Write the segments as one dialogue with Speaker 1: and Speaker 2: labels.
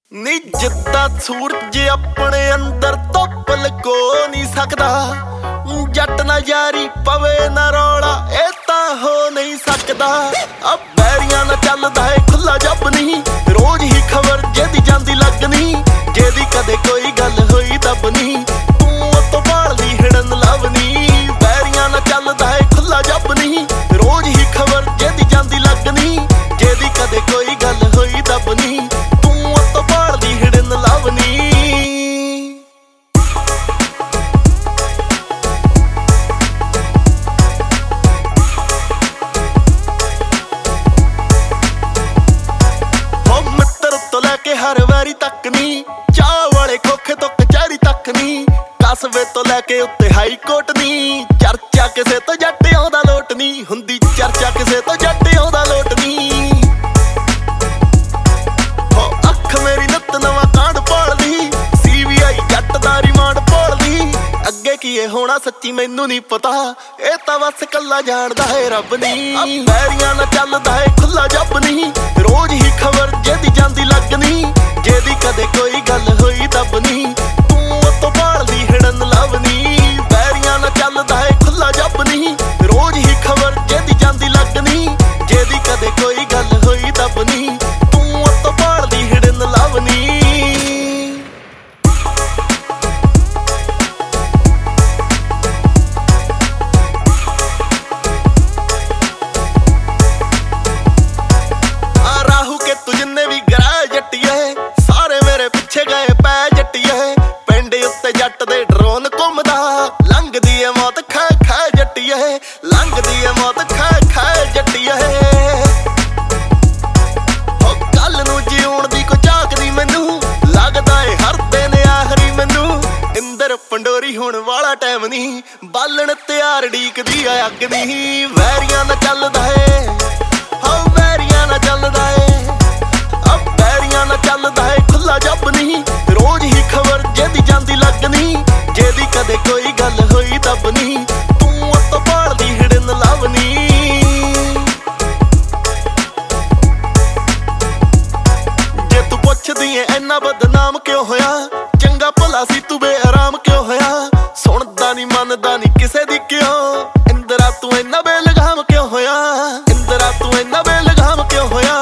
Speaker 1: ਨੀ ਜਿੱਦਾਂ ਸੂਰਜ ਆਪਣੇ ਅੰਦਰ ਧੁੱਪ ਲਕੋ ਨਹੀਂ ਸਕਦਾ, ਜੱਟ ਨਾ ਯਾਰੀ ਪਵੇ ਨਾ ਰੌਲਾ ਇਹ ਤਾਂ ਹੋ ਨਹੀਂ ਸਕਦਾ। ਆ ਬੈਰੀਆਂ ਨਾਲ ਚੱਲਦਾ ਏ ਖੁੱਲਾ ਜੱਬ ਨਹੀਂ, ਰੋਜ਼ ਹੀ ਖਬਰ ਜਿਹਦੀ ਜਾਂਦੀ ਲੱਗਣੀ, ਜਿਹਦੀ ਕਦੇ ਕੋਈ ਗੱਲ ਹੋਈ ਦੱਬ ਨਹੀਂ, ਤੂੰ ਉਹ ਤੋਂ ਭਾਲਦੀ ਹਿੜਨ ਲੱਭਣੀ। ਬੈਰੀਆਂ ਨਾਲ ਚੱਲਦਾ ਏ ਖੁੱਲਾ ਜੱਬ ਨਹੀਂ, ਰੋਜ਼ ਹੀ ਖਬਰ ਜਿਹਦੀ ਜਾਂਦੀ ਲੱਗਣੀ, ਜਿਹਦੀ ਕਦੇ ਕੋਈ ਗੱਲ ਹੋਈ ਦੱਬ ਨਹੀਂ, ਤੂੰ ਉਹ ਤੋਂ ਭਾਲਦੀ ਹਿੜਨ ਲੱਭਣੀ। ਹਰ ਵਾਰੀ ਤੱਕ ਨੀ ਚਾਹ ਵਾਲੇ ਖੋਖੇ ਤੋਂ ਕਚਹਿਰੀ ਤੱਕ ਨੀ, ਕਸਬੇ ਤੋਂ ਲੈ ਕੇ ਉੱਤੇ ਹਾਈ ਕੋਰਟ ਨੀ, ਚਰਚਾ ਕਿਸੇ ਤੋਂ ਜੱਟ ਆਉਂਦਾ ਲੋਟ ਨੀ ਹੁੰਦੀ, ਚਰਚਾ ਕਿਸੇ ਤੋਂ ਜੱਟ ਆਉਂਦਾ ਲੋਟ ਨੀ। ਹੋ ਅੱਖ ਮੇਰੀ ਨਿੱਤ ਨਵਾਂ ਕਾਂਡ ਭਾਲਦੀ, CBI ਜੱਟ ਦਾ ਰਿਮਾਂਡ ਭਾਲਦੀ, ਅੱਗੇ ਕੀ ਇਹ ਹੋਣਾ ਸੱਚੀ ਮੈਨੂੰ ਨਹੀਂ ਪਤਾ, ਇਹ ਤਾਂ ਬਸ ਕੱਲਾ ਜਾਣਦਾ ਹੈ ਰੱਬ ਨੀ। ਬੈਰੀਆਂ ਨਾਲ ਚੱਲਦਾ ਏ ਖੁੱਲਾ ਜੱਬ ਨਹੀਂ, ਰੋਜ਼ ਹੀ ਖਬਰ ਜਿਹਦੀ ਜਾਂਦੀ ਲੱਗਣੀ, ਜਿਹਦੀ ਕਦੇ ਕੋਈ ਗੱਲ ਹੋਈ ਦੱਬ ਨਹੀਂ, ਤੂੰ ਉਹ ਤੋਂ ਭਾਲਦੀ ਹਿੜਨ ਲੱਭਣੀ। ਬੈਰੀਆਂ ਨਾਲ ਚੱਲਦਾ ਏ ਖੁੱਲਾ ਜੱਬ ਨਹੀਂ, ਰੋਜ਼ ਹੀ ਖਬਰ ਜਿਹਦੀ ਜਾਂਦੀ ਲੱਗਣੀ, ਜਿਹਦੀ ਕਦੇ ਕੋਈ ਗੱਲ ਹੋਈ ਦੱਬ ਨਹੀਂ, ਤੂੰ ਉਹ ਤੋਂ ਭਾਲਦੀ ਹਿੜਨ ਲੱਭਣੀ। ਜਿੰਨੇ ਵੀ ਗਰਾਹ ਜੱਟੀਏ ਸਾਰੇ ਮੇਰੇ ਪਿੱਛੇ ਗਏ ਪੈ ਜੱਟੀਏ, ਪਿੰਡ ਉੱਤੇ ਜੱਟ ਦੇ ਡਰੋਨ ਘੁੰਮਦਾ, ਲੰਘਦੀ ਏ ਮੌਤ ਖੈ ਖੈ ਜੱਟੀਏ, ਲੰਘਦੀ ਏ ਮੌਤ ਖੈ ਖੈ ਜੱਟੀਏ। ਉਹ ਕੱਲ ਨੂੰ ਜਿਉਣ ਦੀ ਕੋ ਝਾਕਦੀ ਮੈਨੂੰ, ਲੱਗਦਾ ਏ ਹਰ ਦਿਨ ਆਖਰੀ ਮੈਨੂੰ, ਇੰਦਰ ਪੰਡੋਰੀ ਹੋਣ ਵਾਲਾ ਟਾਈਮ ਨਹੀਂ, ਬਾਲਣ ਤਿਆਰ ਢੀਕਦੀ ਆ ਅੱਗ ਨਹੀਂ। ਵੈਰੀਆਂ ਨਾਲ ਚੱਲਦਾ ਏ, ਹਾਂ ਵੈਰੀਆਂ ਨਾਲ ਚੱਲਦਾ ਏ, ਚੱਲਦਾ ਏ ਖੁੱਲਾ ਜੱਬ ਨਹੀਂ, ਰੋਜ਼ ਹੀ ਖਬਰ ਜਿਹਦੀ ਜਾਂਦੀ ਲੱਗਣੀ, ਜਿਹਦੀ ਕਦੇ ਕੋਈ ਗੱਲ ਹੋਈ ਦੱਬ ਨਹੀਂ, ਤੂੰ ਉਹ ਤੋਂ ਭਾਲਦੀ ਹਿੜਨ ਲੱਭਣੀ। ਜੇ ਤੂੰ ਪੁੱਛਦੀ ਏ ਇੰਨਾ ਬਦਨਾਮ ਕਿਉਂ ਹੋਇਆ, ਚੰਗਾ ਭਲਾ ਸੀ ਤੂੰ ਬੇਆਰਾਮ ਕਿਉਂ ਹੋਇਆ, ਸੁਣਦਾ ਨੀ ਮੰਨਦਾ ਨੀ ਕਿਸੇ ਦੀ ਕਿਉਂ, ਇੰਦਰਾ ਤੂੰ ਇੰਨਾ ਬੇਲਗਾਮ ਕਿਉਂ ਹੋਇਆ, ਇੰਦਰਾ ਤੂੰ ਇੰਨਾ ਬੇਲਗਾਮ ਕਿਉਂ ਹੋਇਆ।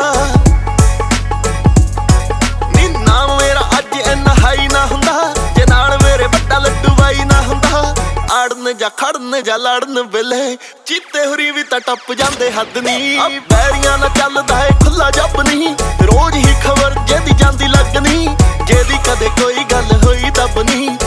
Speaker 1: ਜੇ ਨਾਲ ਮੇਰੇ ਵੱਡਾ ਲੱਡੂ ਬਾਈ ਨਾ ਹੁੰਦਾ, ਆੜਨ ਜਾਂ ਖੜਨ ਜਾਂ ਲੜਨ ਵੇਲੇ ਚੀਤੇ ਹੁਰੀ ਵੀ ਤਾਂ ਟੱਪ ਜਾਂਦੇ ਹੱਦ ਨੀ। ਬੈਰੀਆਂ ਨਾਲ ਚੱਲਦਾ ਏ ਖੁੱਲਾ ਜੱਬ ਨਹੀਂ, ਰੋਜ਼ ਹੀ ਖਬਰ ਜਿਹਦੀ ਜਾਂਦੀ ਲੱਗਣੀ, ਜਿਹਦੀ ਕਦੇ ਕੋਈ ਗੱਲ ਹੋਈ ਦੱਬ ਨਹੀਂ,